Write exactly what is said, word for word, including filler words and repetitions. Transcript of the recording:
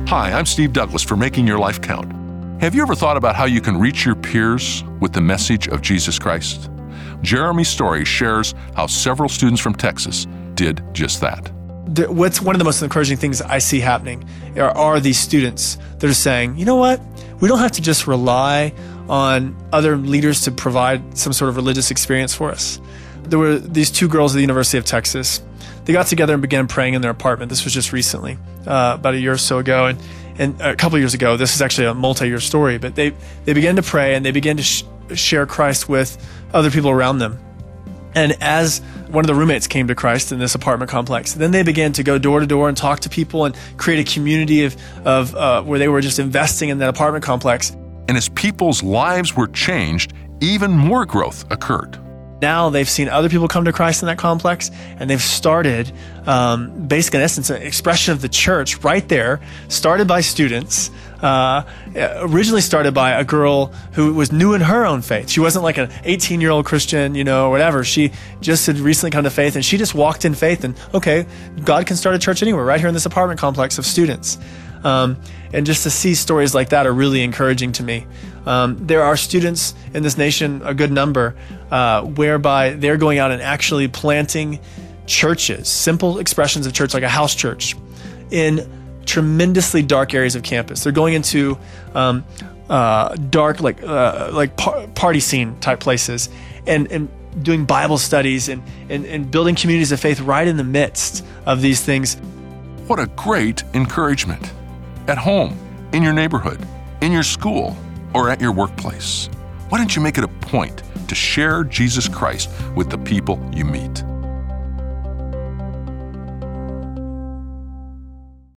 Hi, I'm Steve Douglas for Making Your Life Count. Have you ever thought about how you can reach your peers with the message of Jesus Christ? Jeremy's story shares how several students from Texas did just that. The, what's one of the most encouraging things I see happening are, are these students that are saying, you know what, we don't have to just rely on other leaders to provide some sort of religious experience for us. There were these two girls at the University of Texas. They got together and began praying in their apartment. This was just recently, uh, about a year or so ago. And, and a couple of years ago, this is actually a multi-year story, but they, they began to pray and they began to sh- share Christ with other people around them. And as one of the roommates came to Christ in this apartment complex, then they began to go door to door and talk to people and create a community of, of uh, where they were just investing in that apartment complex. And as people's lives were changed, even more growth occurred. Now they've seen other people come to Christ in that complex, and they've started, um, basically in essence, an expression of the church right there, started by students, uh, originally started by a girl who was new in her own faith. She wasn't like an eighteen-year-old Christian, you know, or whatever. She just had recently come to faith, and she just walked in faith, and okay, God can start a church anywhere, right here in this apartment complex of students. Um, and just to see stories like that are really encouraging to me. Um, there are students in this nation, a good number, uh, whereby they're going out and actually planting churches, simple expressions of church, like a house church, in tremendously dark areas of campus. They're going into um, uh, dark, like uh, like par- party scene type places, and and doing Bible studies and, and and building communities of faith right in the midst of these things. What a great encouragement. At home, in your neighborhood, in your school, or at your workplace. Why don't you make it a point to share Jesus Christ with the people you meet?